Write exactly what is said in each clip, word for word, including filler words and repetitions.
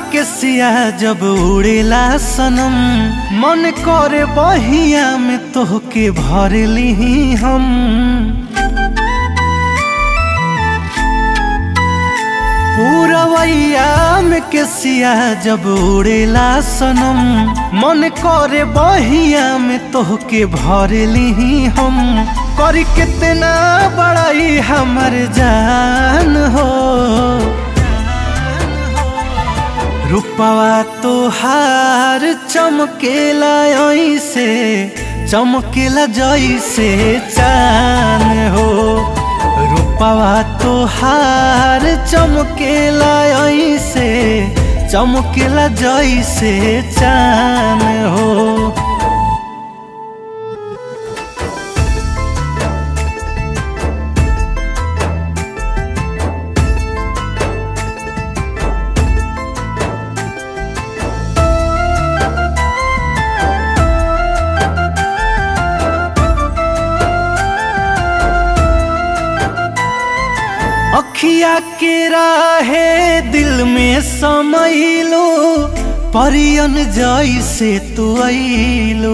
के सिया जब उड़ेला सनम, मन करे बहिया में तोहके भर ली हम। पूरवैया में के सिया जब उड़ेला सनम, मन करे बहिया में तोहके भर ली हम। करी कितना बड़ाई हमर जान हो, रूपवा तोहार चमकेला ऐसे, चमकेला जैसे चान हो। रूपवा तोहार चमकेला ऐसे, चमकेला जैसे चान हो। अखिया के राहे दिल में समैलो, परियन जैसे तू आइलो।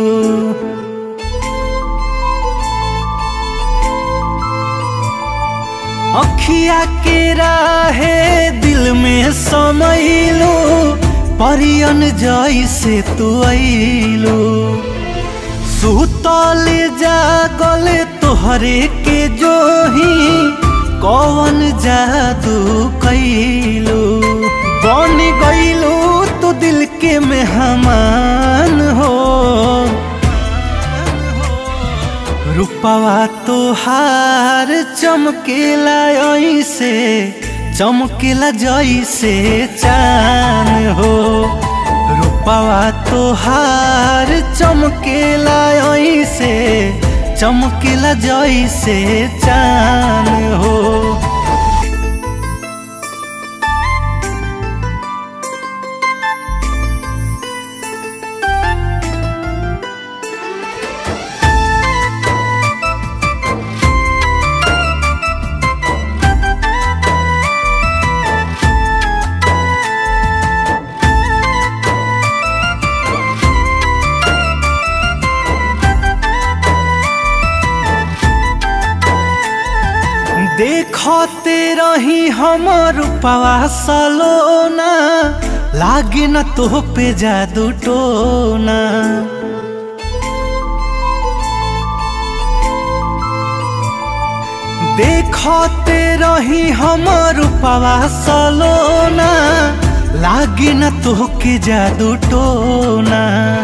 अखिया के राहे दिल में समैलो, परियन जैसे तू आइलो। सुतल जागल तोहरे के जोही, कौन जादू कैलू, बन गईलू तू दिल के मेहमान हो। रूपवा तोहार चमकेला ऐसे, चमकेला जैसे चान हो। रूपवा तोहार चमकेला ऐसे, चमकेला जैसे चान हो। देखते रही हमर रूपवा सलोना, लागे न तो पे जादू टोना। देखते रही हमर रूपवा सलोना, लागे न तो के जादू टोना।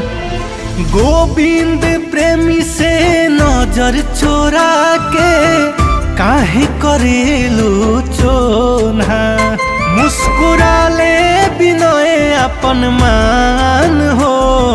गोविंद प्रेमी से नजर चोरा के काहे करेलू चोना। मुस्कुरा ले बिनय अपन मान हो,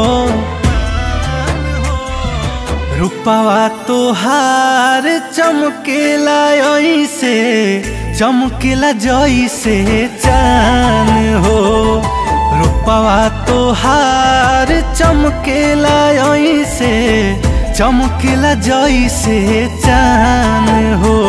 रूपवा तोहार चमकेला ऐसे, चमकेला जैसे चान हो। रूपवा तोहार चमकेला ऐसे, चमकेला जैसे चान हो।